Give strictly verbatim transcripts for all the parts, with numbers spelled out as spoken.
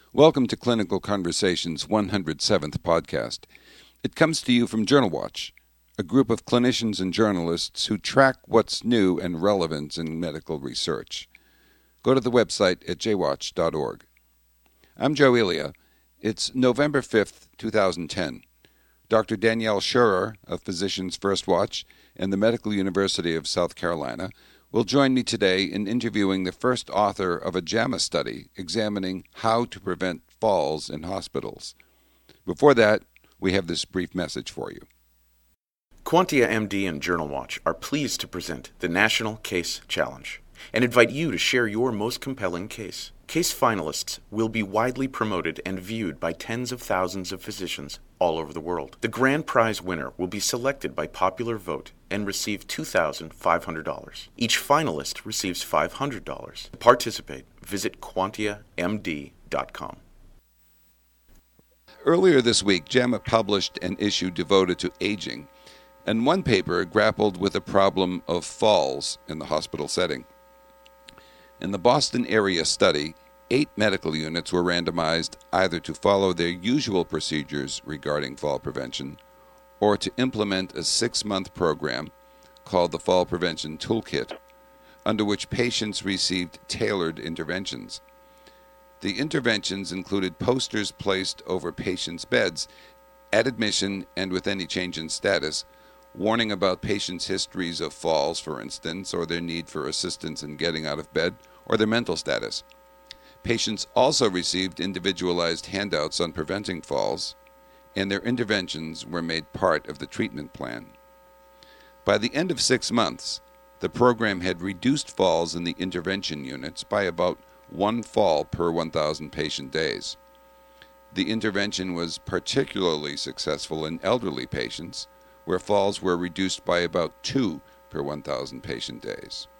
Welcome to Clinical Conversations' one hundred seventh podcast. It comes to you from Journal Watch, a group of clinicians and journalists who track what's new and relevant in medical research. Go to the website at j watch dot org. I'm Joe Elia. It's November fifth, twenty ten. Doctor Danielle Schurer of Physicians First Watch and the Medical University of South Carolina will join me today in interviewing the first author of a JAMA study examining how to prevent falls in hospitals. Before that, we have this brief message for you. Quantia M D and Journal Watch are pleased to present the National Case Challenge and invite you to share your most compelling case. Case finalists will be widely promoted and viewed by tens of thousands of physicians all over the world. The grand prize winner will be selected by popular vote and receive two thousand five hundred dollars. Each finalist receives five hundred dollars. To participate, visit quantia m d dot com. Earlier this week, JAMA published an issue devoted to aging, and one paper grappled with the problem of falls in the hospital setting. In the Boston area study, eight medical units were randomized either to follow their usual procedures regarding fall prevention or to implement a six-month program called the Fall Prevention Toolkit, under which patients received tailored interventions. The interventions included posters placed over patients' beds at admission and with any change in status, warning about patients' histories of falls, for instance, or their need for assistance in getting out of bed, or their mental status. Patients also received individualized handouts on preventing falls, and their interventions were made part of the treatment plan. By the end of six months, the program had reduced falls in the intervention units by about one fall per one thousand patient days. The intervention was particularly successful in elderly patients, where falls were reduced by about two per one thousand patient days.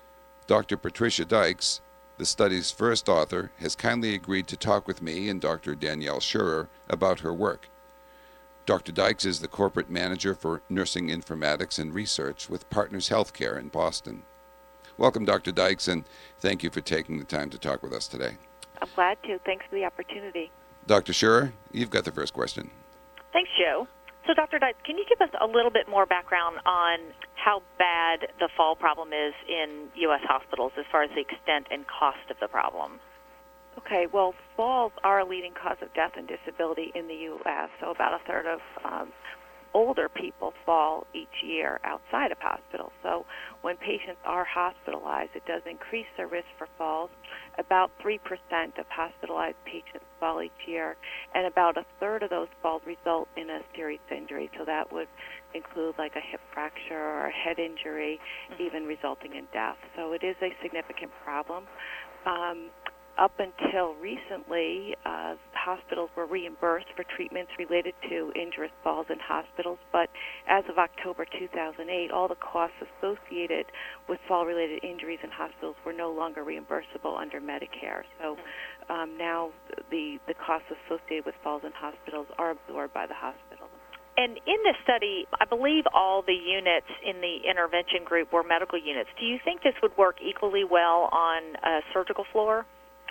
Doctor Patricia Dykes, the study's first author, has kindly agreed to talk with me and Doctor Danielle Schurer about her work. Doctor Dykes is the corporate manager for nursing informatics and research with Partners Healthcare in Boston. Welcome, Doctor Dykes, and thank you for taking the time to talk with us today. I'm glad to. Thanks for the opportunity. Doctor Schurer, you've got the first question. Thanks, Joe. So, Doctor Dykes, can you give us a little bit more background on how bad the fall problem is in U S hospitals as far as the extent and cost of the problem? Okay, well, falls are a leading cause of death and disability in the U S, so about a third of um, older people fall each year outside of hospitals. So when patients are hospitalized, it does increase their risk for falls. About three percent of hospitalized patients fall each year, and about a third of those falls result in a serious injury. So that would include like a hip fracture or a head injury, mm-hmm. even resulting in death. So it is a significant problem. Um, Up until recently, uh, hospitals were reimbursed for treatments related to injurious falls in hospitals, but as of October two thousand eight, all the costs associated with fall-related injuries in hospitals were no longer reimbursable under Medicare. So um, now the, the costs associated with falls in hospitals are absorbed by the hospital. And in this study, I believe all the units in the intervention group were medical units. Do you think this would work equally well on a surgical floor?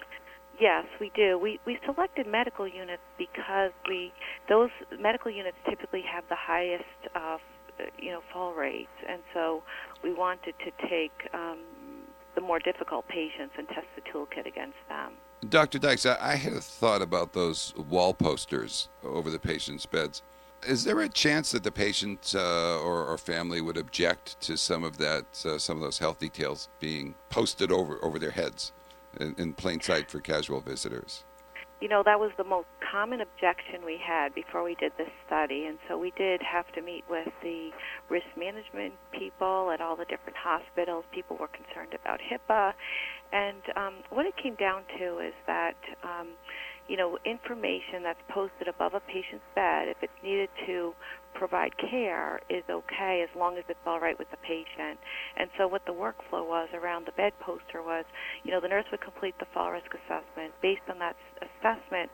Yes, we do. We we selected medical units because we those medical units typically have the highest, uh, you know, fall rates, and so we wanted to take um, the more difficult patients and test the toolkit against them. Doctor Dykes, I, I had a thought about those wall posters over the patient's beds. Is there a chance that the patient uh, or, or family would object to some of that, uh, some of those health details being posted over over their heads in, in plain sight for casual visitors? You know, that was the most common objection we had before we did this study, and so we did have to meet with the risk management people at all the different hospitals. People were concerned about HIPAA, and um, what it came down to is that, um, you know, information that's posted above a patient's bed, if it's needed to provide care, is okay as long as it's all right with the patient. And so what the workflow was around the bed poster was, you know, the nurse would complete the fall risk assessment. Based on that assessment,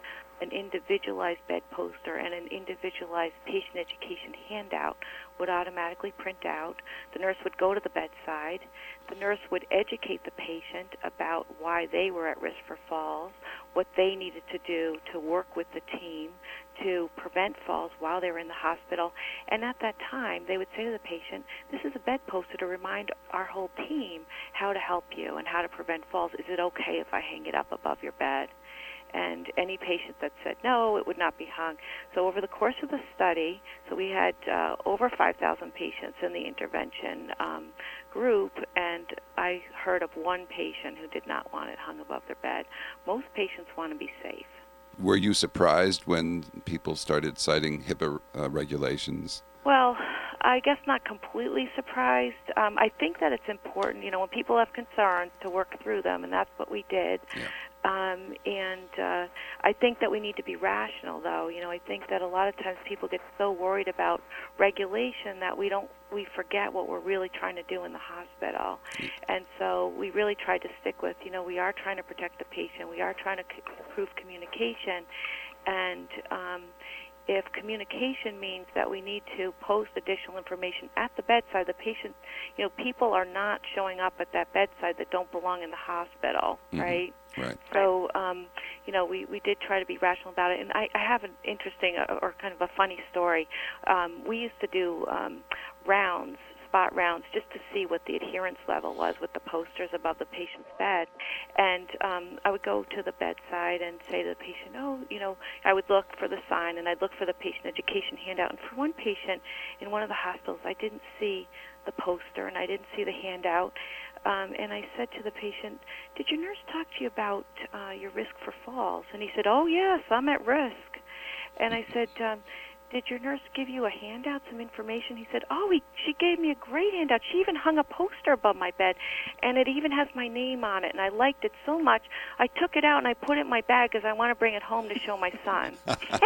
an individualized bed poster and an individualized patient education handout would automatically print out. The nurse would go to the bedside. The nurse would educate the patient about why they were at risk for falls, what they needed to do to work with the team to prevent falls while they were in the hospital. And at that time, they would say to the patient, this is a bed poster to remind our whole team how to help you and how to prevent falls. Is it okay if I hang it up above your bed? And any patient that said no, it would not be hung. So over the course of the study, so we had uh, over five thousand patients in the intervention um, group, and I heard of one patient who did not want it hung above their bed. Most patients want to be safe. Were you surprised when people started citing HIPAA uh, regulations? Well, I guess not completely surprised. Um, I think that it's important, you know, when people have concerns, to work through them, and that's what we did. Yeah. Um, and uh, I think that we need to be rational, though. You know, I think that a lot of times people get so worried about regulation that we don't, we forget what we're really trying to do in the hospital. And so we really tried to stick with, you know, we are trying to protect the patient. We are trying to c- improve communication. And um, if communication means that we need to post additional information at the bedside, the patient, you know, people are not showing up at that bedside that don't belong in the hospital, Mm-hmm. right? Right. So, um, you know, we, we did try to be rational about it. And I, I have an interesting uh, or kind of a funny story. Um, we used to do um, rounds, spot rounds, just to see what the adherence level was with the posters above the patient's bed. And um, I would go to the bedside and say to the patient, oh, you know, I would look for the sign, and I'd look for the patient education handout. And for one patient in one of the hospitals, I didn't see the poster, and I didn't see the handout. Um, and I said to the patient, did your nurse talk to you about uh, your risk for falls? And he said, oh, yes, I'm at risk. And I said, um, did your nurse give you a handout, some information? He said, oh, he, she gave me a great handout. She even hung a poster above my bed, and it even has my name on it, and I liked it so much, I took it out and I put it in my bag because I want to bring it home to show my son.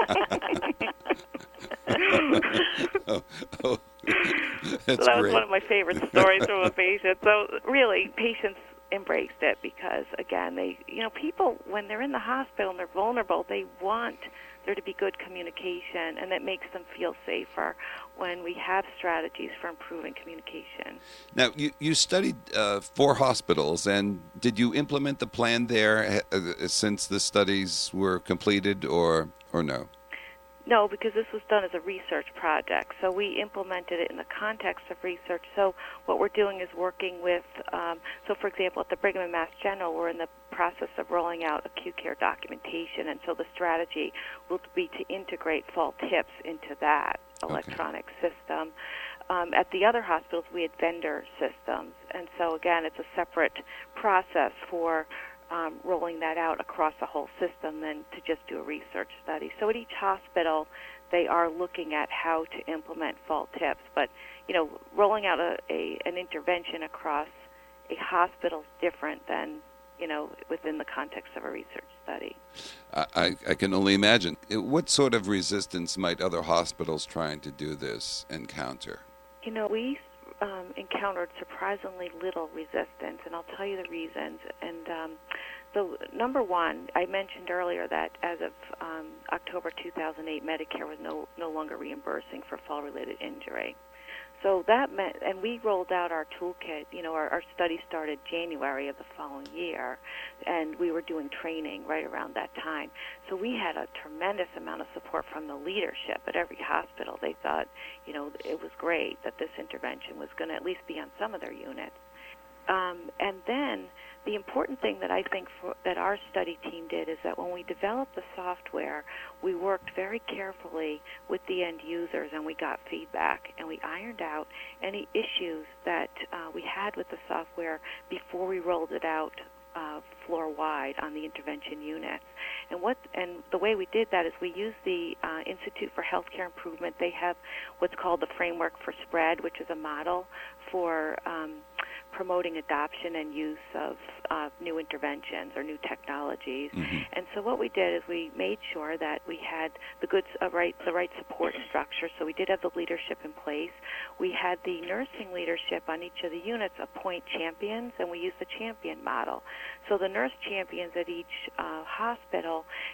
oh, oh. That's so that was great. one of my favorite stories from a patient. So really, patients embraced it because, again, they, you know, people, when they're in the hospital and they're vulnerable, they want there to be good communication, and that makes them feel safer when we have strategies for improving communication. Now, you, you studied uh, four hospitals, and did you implement the plan there uh, since the studies were completed, or or no? No, because this was done as a research project, so we implemented it in the context of research. So what we're doing is working with, um, so for example, at the Brigham and Mass General, we're in the process of rolling out acute care documentation, and so the strategy will be to integrate fall tips into that electronic okay. system. Um, at the other hospitals, we had vendor systems, and so again, it's a separate process for Um, rolling that out across the whole system than to just do a research study. So at each hospital, they are looking at how to implement fall tips. But, you know, rolling out a, a an intervention across a hospital is different than, you know, within the context of a research study. I, I can only imagine. What sort of resistance might other hospitals trying to do this encounter? You know, we Um, encountered surprisingly little resistance, and I'll tell you the reasons. And um, so, number one, I mentioned earlier that as of um, October two thousand eight, Medicare was no no longer reimbursing for fall-related injury. So that meant, and we rolled out our toolkit. You know, our, our study started January of the following year, and we were doing training right around that time. So we had a tremendous amount of support from the leadership at every hospital. They thought, you know, it was great that this intervention was going to at least be on some of their units. Um, and then the important thing that I think for, that our study team did is that when we developed the software, we worked very carefully with the end users, and we got feedback, and we ironed out any issues that uh, we had with the software before we rolled it out uh, floor-wide on the intervention units. And what and the way we did that is we used the uh, Institute for Healthcare Improvement. They have what's called the Framework for Spread, which is a model for um, promoting adoption and use of uh, new interventions or new technologies. Mm-hmm. And so what we did is we made sure that we had the good, uh, right, the right support structure. So we did have the leadership in place. We had the nursing leadership on each of the units appoint champions, and we used the champion model. So the nurse champions at each uh, hospital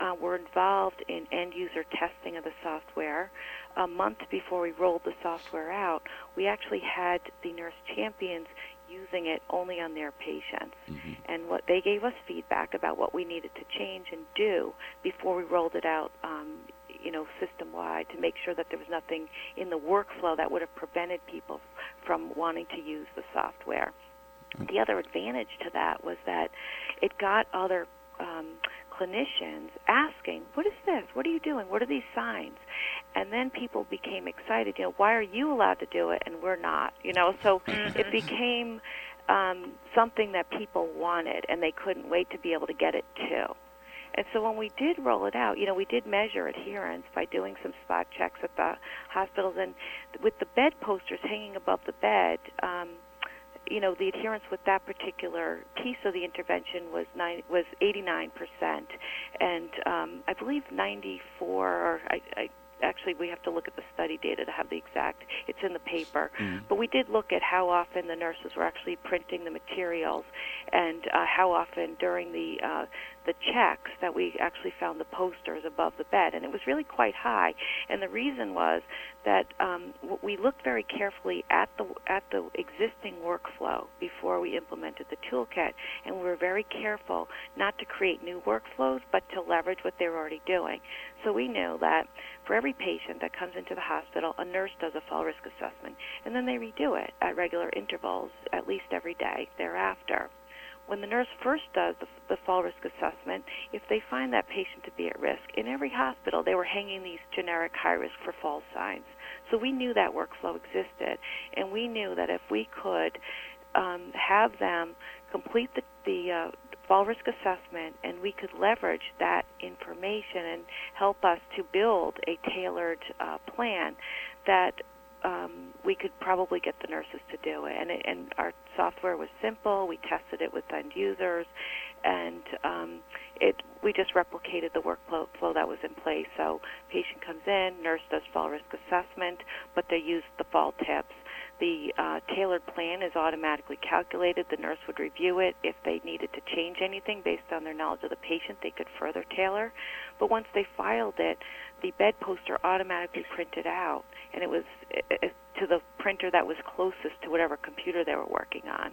uh, were involved in end-user testing of the software. A month before we rolled the software out, we actually had the nurse champions using it only on their patients. Mm-hmm. And what they gave us feedback about what we needed to change and do before we rolled it out, um, you know, system-wide, to make sure that there was nothing in the workflow that would have prevented people from wanting to use the software. The other advantage to that was that it got other um, clinicians asking, what is this? What are you doing? What are these signs? And then people became excited, you know, why are you allowed to do it and we're not? You know, so it became um, something that people wanted, and they couldn't wait to be able to get it too. And so when we did roll it out, you know, we did measure adherence by doing some spot checks at the hospitals, and with the bed posters hanging above the bed, um, you know, the adherence with that particular piece of the intervention was nine, was eighty-nine percent, and um, I believe ninety-four, or I, I actually we have to look at the study data to have the exact, it's in the paper, mm-hmm. but we did look at how often the nurses were actually printing the materials, and uh, how often during the uh, the checks that we actually found the posters above the bed, and it was really quite high. And the reason was that um, we looked very carefully at the at the existing workflow before we implemented the toolkit, and we were very careful not to create new workflows, but to leverage what they were already doing. So we knew that for every patient that comes into the hospital, a nurse does a fall risk assessment, and then they redo it at regular intervals, at least every day thereafter. When the nurse first does the, the fall risk assessment, if they find that patient to be at risk, in every hospital they were hanging these generic high risk for fall signs. So we knew that workflow existed, and we knew that if we could um, have them complete the, the uh, fall risk assessment, and we could leverage that information and help us to build a tailored uh, plan, that Um, we could probably get the nurses to do it. And, it, and our software was simple. We tested it with end users, and um, it we just replicated the workflow flow that was in place. So patient comes in, nurse does fall risk assessment, but they use the fall tips. The uh, tailored plan is automatically calculated. The nurse would review it. If they needed to change anything based on their knowledge of the patient, they could further tailor. But once they filed it, the bed poster automatically printed out, and it was uh, to the printer that was closest to whatever computer they were working on.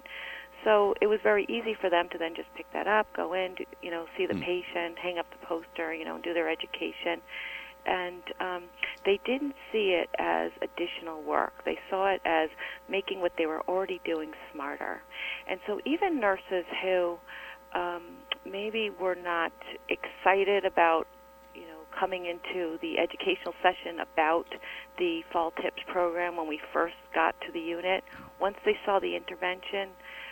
So it was very easy for them to then just pick that up, go in, do, you know, see the mm. patient, hang up the poster, you know, and do their education. And um, they didn't see it as additional work. They saw it as making what they were already doing smarter. And so even nurses who um, maybe were not excited about, you know, coming into the educational session about the Fall Tips program when we first got to the unit, once they saw the intervention,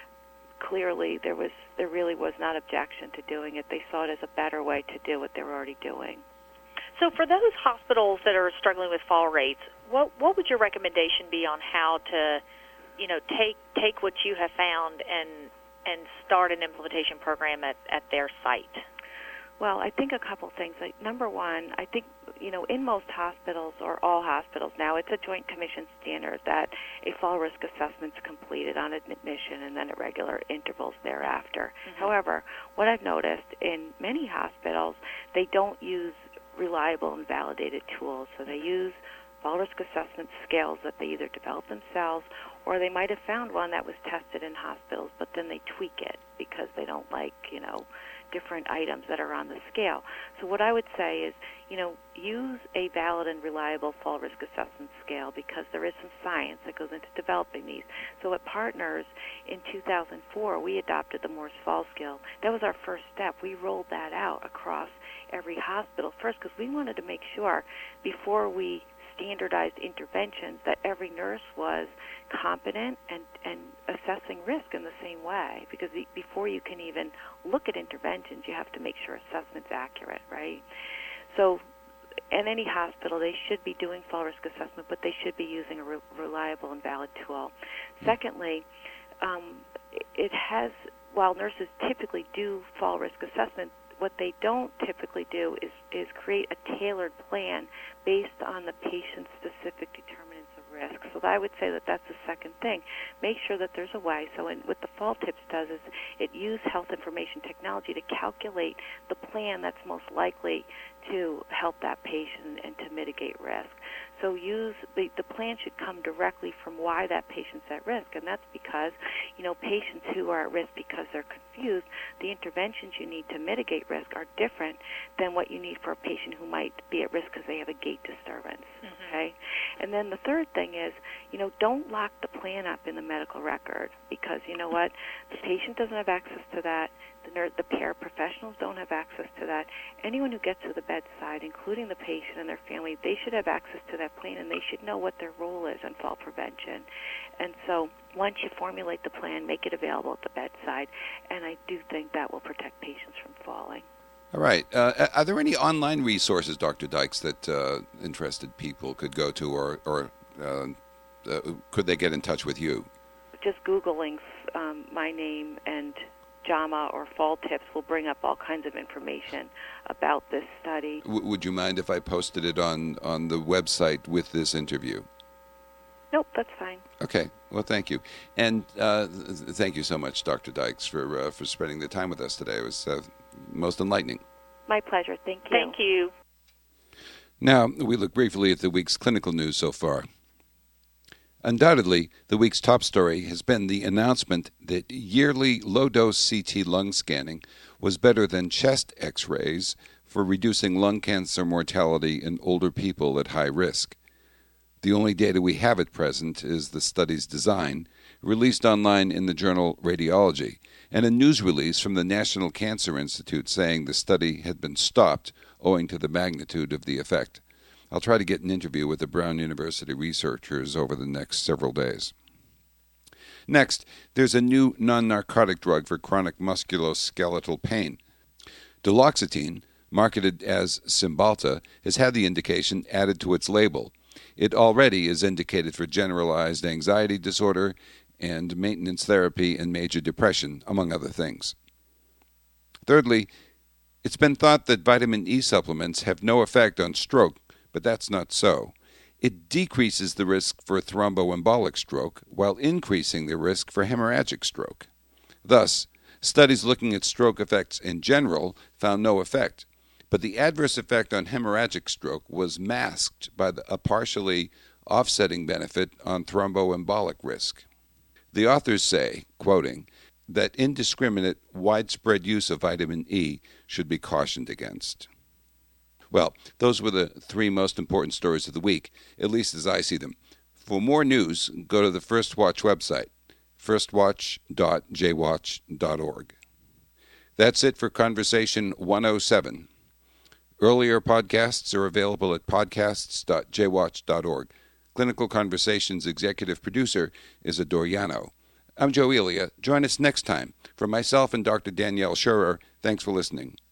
clearly there was there really was not objection to doing it. They saw it as a better way to do what they were already doing. So for those hospitals that are struggling with fall rates, what what would your recommendation be on how to, you know, take take what you have found and and start an implementation program at, at their site? Well, I think a couple things. Like, number one, I think, you know, in most hospitals, or all hospitals now, it's a Joint Commission standard that a fall risk assessment is completed on admission and then at regular intervals thereafter. Mm-hmm. However, what I've noticed in many hospitals, they don't use reliable and validated tools. So they use fall risk assessment scales that they either develop themselves, or they might have found one that was tested in hospitals, but then they tweak it because they don't like, you know, different items that are on the scale. So what I would say is, you know, use a valid and reliable fall risk assessment scale, because there is some science that goes into developing these. So at Partners in two thousand four, we adopted the Morse Fall Scale. That was our first step. We rolled that out across every hospital first because we wanted to make sure before we standardized interventions that every nurse was competent and, and assessing risk in the same way, because the, before you can even look at interventions, you have to make sure assessment's accurate, right? So in any hospital, they should be doing fall risk assessment, but they should be using a re- reliable and valid tool. Secondly, um, it has, while nurses typically do fall risk assessment, what they don't typically do is, is create a tailored plan based on the patient's specific determinants of risk. So I would say that that's the second thing. Make sure that there's a way. So in, what the Fall Tips does is it uses health information technology to calculate the plan that's most likely to help that patient and to mitigate risk. So use the, the plan should come directly from why that patient's at risk, and that's because, you know, patients who are at risk because they're confused, the interventions you need to mitigate risk are different than what you need for a patient who might be at risk because they have a gait disturbance, mm-hmm. okay? And then the third thing is, you know, don't lock the plan up in the medical record because, you know what, the patient doesn't have access to that. The, nurse, the paraprofessionals don't have access to that. Anyone who gets to the bedside, including the patient and their family, they should have access to that plan, and they should know what their role is in fall prevention. And so once you formulate the plan, make it available at the bedside, and I do think that will protect patients from falling. All right. Uh, are there any online resources, Doctor Dykes, that uh, interested people could go to, or, or uh, uh, could they get in touch with you? Just Googling um, my name and JAMA or Fall Tips will bring up all kinds of information about this study. W- would you mind if I posted it on, on the website with this interview? Nope, that's fine. Okay. Well, thank you. And uh, th- thank you so much, Doctor Dykes, for uh, for spending the time with us today. It was uh, most enlightening. My pleasure. Thank you. Thank you. Now, we look briefly at the week's clinical news so far. Undoubtedly, the week's top story has been the announcement that yearly low-dose C T lung scanning was better than chest X-rays for reducing lung cancer mortality in older people at high risk. The only data we have at present is the study's design, released online in the journal Radiology, and a news release from the National Cancer Institute saying the study had been stopped owing to the magnitude of the effect. I'll try to get an interview with the Brown University researchers over the next several days. Next, there's a new non-narcotic drug for chronic musculoskeletal pain. Duloxetine, marketed as Cymbalta, has had the indication added to its label. It already is indicated for generalized anxiety disorder and maintenance therapy and major depression, among other things. Thirdly, it's been thought that vitamin E supplements have no effect on stroke, but that's not so. It decreases the risk for thromboembolic stroke while increasing the risk for hemorrhagic stroke. Thus, studies looking at stroke effects in general found no effect, but the adverse effect on hemorrhagic stroke was masked by the, a partially offsetting benefit on thromboembolic risk. The authors say, quoting, that indiscriminate, widespread use of vitamin E should be cautioned against. Well, those were the three most important stories of the week, at least as I see them. For more news, go to the First Watch website, first watch dot j watch dot org. That's it for Conversation one oh seven. Earlier podcasts are available at podcasts dot j watch dot org. Clinical Conversations executive producer is Adoriano. I'm Joe Elia. Join us next time. For myself and Doctor Danielle Schurer, thanks for listening.